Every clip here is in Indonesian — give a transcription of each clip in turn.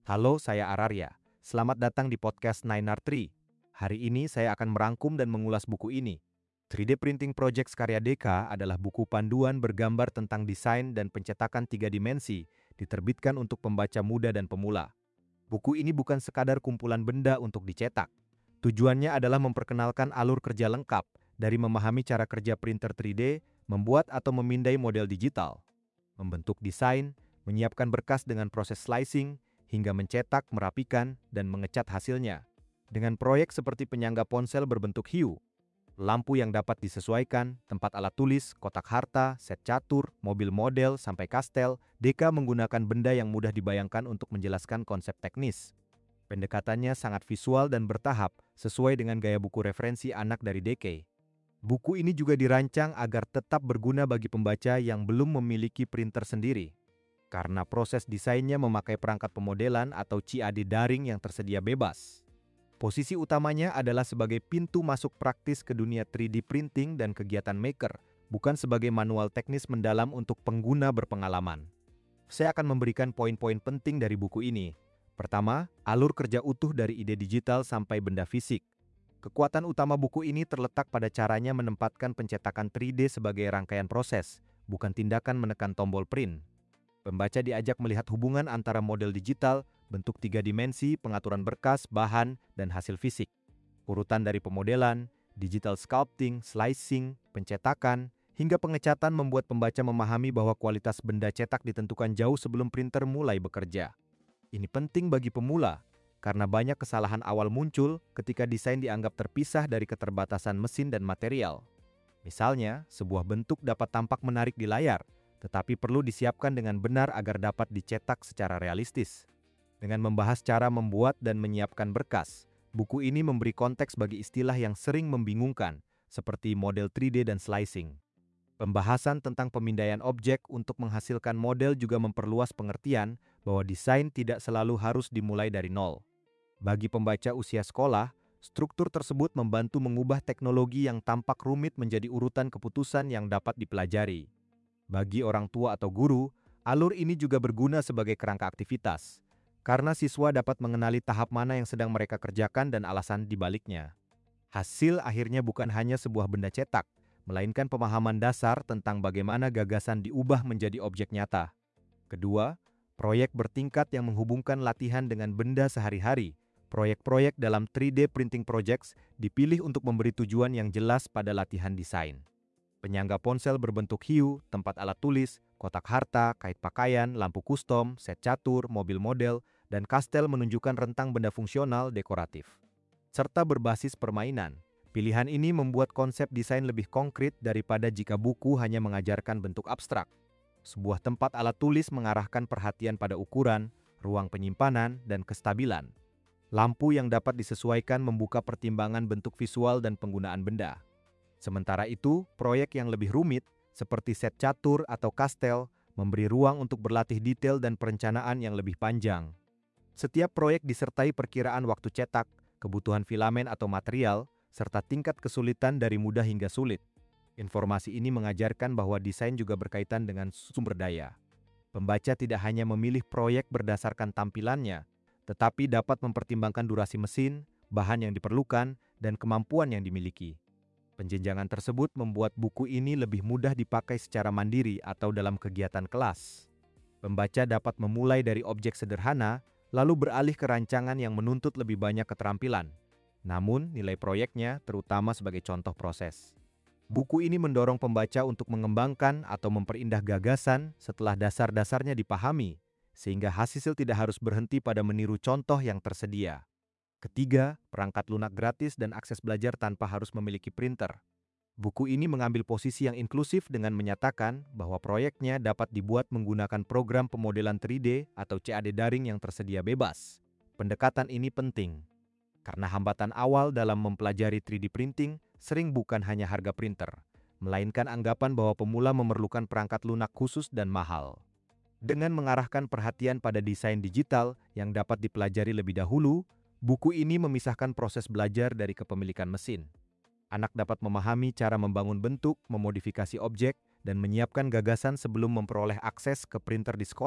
Halo, saya Ararya. Selamat datang di podcast 9R3. Hari ini saya akan merangkum dan mengulas buku ini. 3D Printing Projects karya Deka adalah buku panduan bergambar tentang desain dan pencetakan 3 dimensi, diterbitkan untuk pembaca muda dan pemula. Buku ini bukan sekadar kumpulan benda untuk dicetak. Tujuannya adalah memperkenalkan alur kerja lengkap, dari memahami cara kerja printer 3D, membuat atau memindai model digital, membentuk desain, menyiapkan berkas dengan proses slicing, hingga mencetak, merapikan, dan mengecat hasilnya. Dengan proyek seperti penyangga ponsel berbentuk hiu, lampu yang dapat disesuaikan, tempat alat tulis, kotak harta, set catur, mobil model, sampai kastel, Deka menggunakan benda yang mudah dibayangkan untuk menjelaskan konsep teknis. Pendekatannya sangat visual dan bertahap, sesuai dengan gaya buku referensi anak dari Deke. Buku ini juga dirancang agar tetap berguna bagi pembaca yang belum memiliki printer sendiri, karena proses desainnya memakai perangkat pemodelan atau CAD daring yang tersedia bebas. Posisi utamanya adalah sebagai pintu masuk praktis ke dunia 3D printing dan kegiatan maker, bukan sebagai manual teknis mendalam untuk pengguna berpengalaman. Saya akan memberikan poin-poin penting dari buku ini. Pertama, alur kerja utuh dari ide digital sampai benda fisik. Kekuatan utama buku ini terletak pada caranya menempatkan pencetakan 3D sebagai rangkaian proses, bukan tindakan menekan tombol print. Pembaca diajak melihat hubungan antara model digital, bentuk 3 dimensi, pengaturan berkas, bahan, dan hasil fisik. Urutan dari pemodelan, digital sculpting, slicing, pencetakan, hingga pengecatan membuat pembaca memahami bahwa kualitas benda cetak ditentukan jauh sebelum printer mulai bekerja. Ini penting bagi pemula, karena banyak kesalahan awal muncul ketika desain dianggap terpisah dari keterbatasan mesin dan material. Misalnya, sebuah bentuk dapat tampak menarik di layar, tetapi perlu disiapkan dengan benar agar dapat dicetak secara realistis. Dengan membahas cara membuat dan menyiapkan berkas, buku ini memberi konteks bagi istilah yang sering membingungkan, seperti model 3D dan slicing. Pembahasan tentang pemindaian objek untuk menghasilkan model juga memperluas pengertian bahwa desain tidak selalu harus dimulai dari nol. Bagi pembaca usia sekolah, struktur tersebut membantu mengubah teknologi yang tampak rumit menjadi urutan keputusan yang dapat dipelajari. Bagi orang tua atau guru, alur ini juga berguna sebagai kerangka aktivitas, karena siswa dapat mengenali tahap mana yang sedang mereka kerjakan dan alasan dibaliknya. Hasil akhirnya bukan hanya sebuah benda cetak, melainkan pemahaman dasar tentang bagaimana gagasan diubah menjadi objek nyata. Kedua, proyek bertingkat yang menghubungkan latihan dengan benda sehari-hari. Proyek-proyek dalam 3D Printing Projects dipilih untuk memberi tujuan yang jelas pada latihan desain. Penyangga ponsel berbentuk hiu, tempat alat tulis, kotak harta, kait pakaian, lampu kustom, set catur, mobil model, dan kastel menunjukkan rentang benda fungsional dekoratif, serta berbasis permainan. Pilihan ini membuat konsep desain lebih konkret daripada jika buku hanya mengajarkan bentuk abstrak. Sebuah tempat alat tulis mengarahkan perhatian pada ukuran, ruang penyimpanan, dan kestabilan. Lampu yang dapat disesuaikan membuka pertimbangan bentuk visual dan penggunaan benda. Sementara itu, proyek yang lebih rumit, seperti set catur atau kastel, memberi ruang untuk berlatih detail dan perencanaan yang lebih panjang. Setiap proyek disertai perkiraan waktu cetak, kebutuhan filamen atau material, serta tingkat kesulitan dari mudah hingga sulit. Informasi ini mengajarkan bahwa desain juga berkaitan dengan sumber daya. Pembaca tidak hanya memilih proyek berdasarkan tampilannya, tetapi dapat mempertimbangkan durasi mesin, bahan yang diperlukan, dan kemampuan yang dimiliki. Penjenjangan tersebut membuat buku ini lebih mudah dipakai secara mandiri atau dalam kegiatan kelas. Pembaca dapat memulai dari objek sederhana, lalu beralih ke rancangan yang menuntut lebih banyak keterampilan. Namun, nilai proyeknya terutama sebagai contoh proses. Buku ini mendorong pembaca untuk mengembangkan atau memperindah gagasan setelah dasar-dasarnya dipahami, sehingga hasil tidak harus berhenti pada meniru contoh yang tersedia. Ketiga, perangkat lunak gratis dan akses belajar tanpa harus memiliki printer. Buku ini mengambil posisi yang inklusif dengan menyatakan bahwa proyeknya dapat dibuat menggunakan program pemodelan 3D atau CAD daring yang tersedia bebas. Pendekatan ini penting, karena hambatan awal dalam mempelajari 3D printing sering bukan hanya harga printer, melainkan anggapan bahwa pemula memerlukan perangkat lunak khusus dan mahal. Dengan mengarahkan perhatian pada desain digital yang dapat dipelajari lebih dahulu, buku ini memisahkan proses belajar dari kepemilikan mesin. Anak dapat memahami cara membangun bentuk, memodifikasi objek, dan menyiapkan gagasan sebelum memperoleh akses ke printer di sekolah,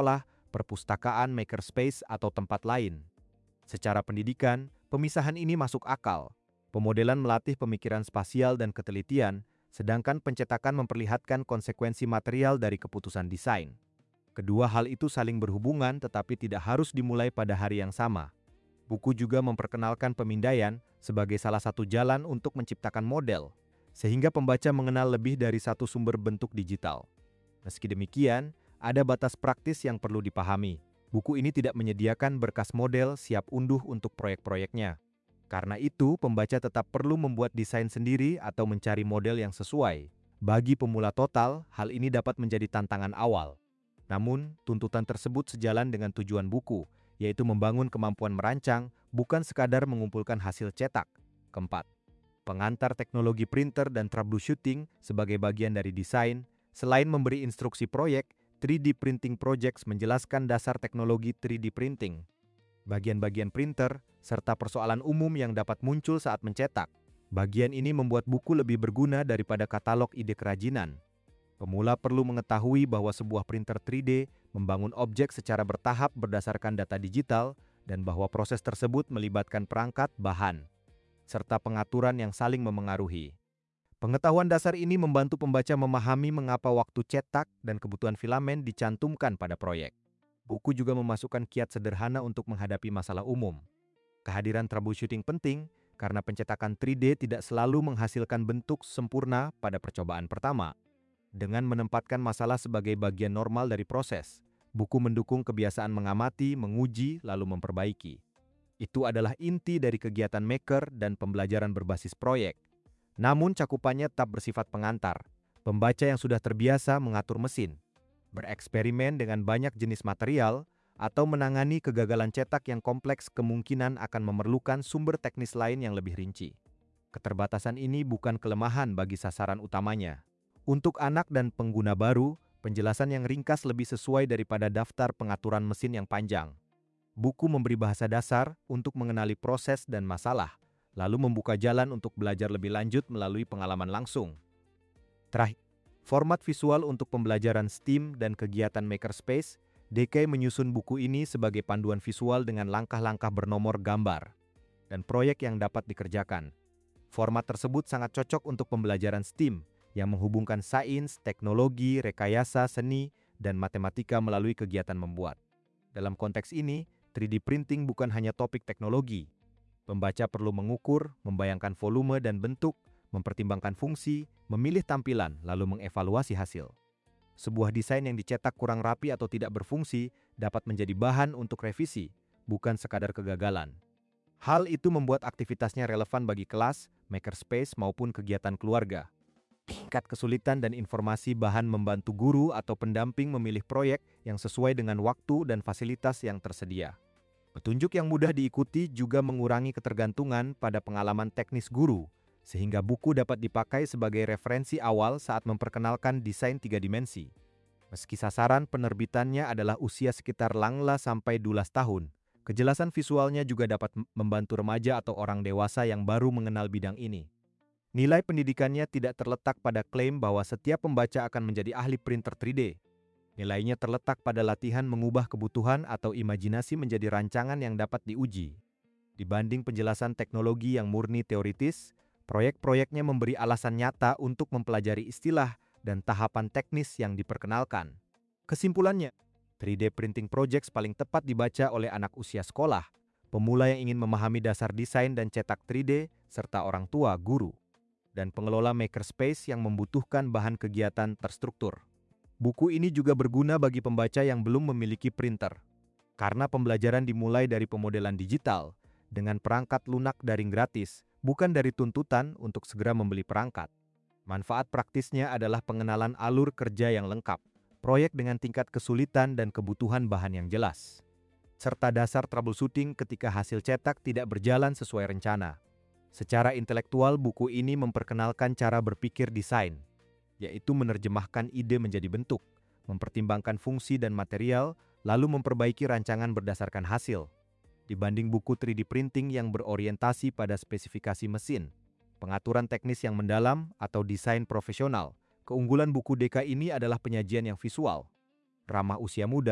perpustakaan, makerspace, atau tempat lain. Secara pendidikan, pemisahan ini masuk akal. Pemodelan melatih pemikiran spasial dan ketelitian, sedangkan pencetakan memperlihatkan konsekuensi material dari keputusan desain. Kedua hal itu saling berhubungan tetapi tidak harus dimulai pada hari yang sama. Buku juga memperkenalkan pemindaian sebagai salah satu jalan untuk menciptakan model, sehingga pembaca mengenal lebih dari satu sumber bentuk digital. Meski demikian, ada batas praktis yang perlu dipahami. Buku ini tidak menyediakan berkas model siap unduh untuk proyek-proyeknya. Karena itu, pembaca tetap perlu membuat desain sendiri atau mencari model yang sesuai. Bagi pemula total, hal ini dapat menjadi tantangan awal. Namun, tuntutan tersebut sejalan dengan tujuan buku, yaitu membangun kemampuan merancang, bukan sekadar mengumpulkan hasil cetak. Keempat, pengantar teknologi printer dan troubleshooting sebagai bagian dari desain. Selain memberi instruksi proyek, 3D Printing Projects menjelaskan dasar teknologi 3D printing, bagian-bagian printer, serta persoalan umum yang dapat muncul saat mencetak. Bagian ini membuat buku lebih berguna daripada katalog ide kerajinan. Pemula perlu mengetahui bahwa sebuah printer 3D membangun objek secara bertahap berdasarkan data digital dan bahwa proses tersebut melibatkan perangkat, bahan, serta pengaturan yang saling memengaruhi. Pengetahuan dasar ini membantu pembaca memahami mengapa waktu cetak dan kebutuhan filamen dicantumkan pada proyek. Buku juga memasukkan kiat sederhana untuk menghadapi masalah umum. Kehadiran troubleshooting penting karena pencetakan 3D tidak selalu menghasilkan bentuk sempurna pada percobaan pertama. Dengan menempatkan masalah sebagai bagian normal dari proses, buku mendukung kebiasaan mengamati, menguji, lalu memperbaiki. Itu adalah inti dari kegiatan maker dan pembelajaran berbasis proyek. Namun cakupannya tetap bersifat pengantar. Pembaca yang sudah terbiasa mengatur mesin, bereksperimen dengan banyak jenis material, atau menangani kegagalan cetak yang kompleks kemungkinan akan memerlukan sumber teknis lain yang lebih rinci. Keterbatasan ini bukan kelemahan bagi sasaran utamanya. Untuk anak dan pengguna baru, penjelasan yang ringkas lebih sesuai daripada daftar pengaturan mesin yang panjang. Buku memberi bahasa dasar untuk mengenali proses dan masalah, lalu membuka jalan untuk belajar lebih lanjut melalui pengalaman langsung. Terakhir, format visual untuk pembelajaran STEAM dan kegiatan makerspace, DK menyusun buku ini sebagai panduan visual dengan langkah-langkah bernomor gambar dan proyek yang dapat dikerjakan. Format tersebut sangat cocok untuk pembelajaran STEAM yang menghubungkan sains, teknologi, rekayasa, seni, dan matematika melalui kegiatan membuat. Dalam konteks ini, 3D printing bukan hanya topik teknologi. Pembaca perlu mengukur, membayangkan volume dan bentuk, mempertimbangkan fungsi, memilih tampilan, lalu mengevaluasi hasil. Sebuah desain yang dicetak kurang rapi atau tidak berfungsi dapat menjadi bahan untuk revisi, bukan sekadar kegagalan. Hal itu membuat aktivitasnya relevan bagi kelas, makerspace, maupun kegiatan keluarga. Tingkat kesulitan dan informasi bahan membantu guru atau pendamping memilih proyek yang sesuai dengan waktu dan fasilitas yang tersedia. Petunjuk yang mudah diikuti juga mengurangi ketergantungan pada pengalaman teknis guru, sehingga buku dapat dipakai sebagai referensi awal saat memperkenalkan desain 3 dimensi. Meski sasaran penerbitannya adalah usia sekitar 5-12 tahun, kejelasan visualnya juga dapat membantu remaja atau orang dewasa yang baru mengenal bidang ini. Nilai pendidikannya tidak terletak pada klaim bahwa setiap pembaca akan menjadi ahli printer 3D. Nilainya terletak pada latihan mengubah kebutuhan atau imajinasi menjadi rancangan yang dapat diuji. Dibanding penjelasan teknologi yang murni teoritis, proyek-proyeknya memberi alasan nyata untuk mempelajari istilah dan tahapan teknis yang diperkenalkan. Kesimpulannya, 3D Printing Projects paling tepat dibaca oleh anak usia sekolah, pemula yang ingin memahami dasar desain dan cetak 3D, serta orang tua, guru, dan pengelola makerspace yang membutuhkan bahan kegiatan terstruktur. Buku ini juga berguna bagi pembaca yang belum memiliki printer, karena pembelajaran dimulai dari pemodelan digital dengan perangkat lunak daring gratis, bukan dari tuntutan untuk segera membeli perangkat. Manfaat praktisnya adalah pengenalan alur kerja yang lengkap, proyek dengan tingkat kesulitan dan kebutuhan bahan yang jelas, serta dasar troubleshooting ketika hasil cetak tidak berjalan sesuai rencana. Secara intelektual, buku ini memperkenalkan cara berpikir desain, yaitu menerjemahkan ide menjadi bentuk, mempertimbangkan fungsi dan material, lalu memperbaiki rancangan berdasarkan hasil. Dibanding buku 3D printing yang berorientasi pada spesifikasi mesin, pengaturan teknis yang mendalam, atau desain profesional, keunggulan buku DK ini adalah penyajian yang visual, ramah usia muda,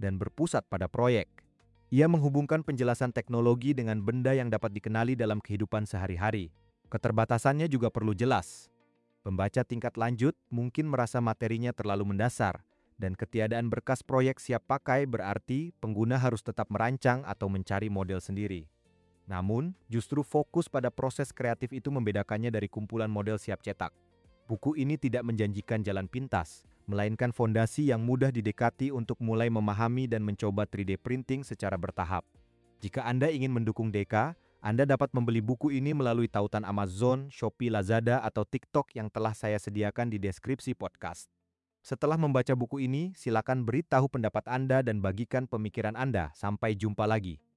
dan berpusat pada proyek. Ia menghubungkan penjelasan teknologi dengan benda yang dapat dikenali dalam kehidupan sehari-hari. Keterbatasannya juga perlu jelas. Pembaca tingkat lanjut mungkin merasa materinya terlalu mendasar, dan ketiadaan berkas proyek siap pakai berarti pengguna harus tetap merancang atau mencari model sendiri. Namun, justru fokus pada proses kreatif itu membedakannya dari kumpulan model siap cetak. Buku ini tidak menjanjikan jalan pintas, melainkan fondasi yang mudah didekati untuk mulai memahami dan mencoba 3D printing secara bertahap. Jika Anda ingin mendukung Deka, Anda dapat membeli buku ini melalui tautan Amazon, Shopee, Lazada, atau TikTok yang telah saya sediakan di deskripsi podcast. Setelah membaca buku ini, silakan beritahu pendapat Anda dan bagikan pemikiran Anda. Sampai jumpa lagi.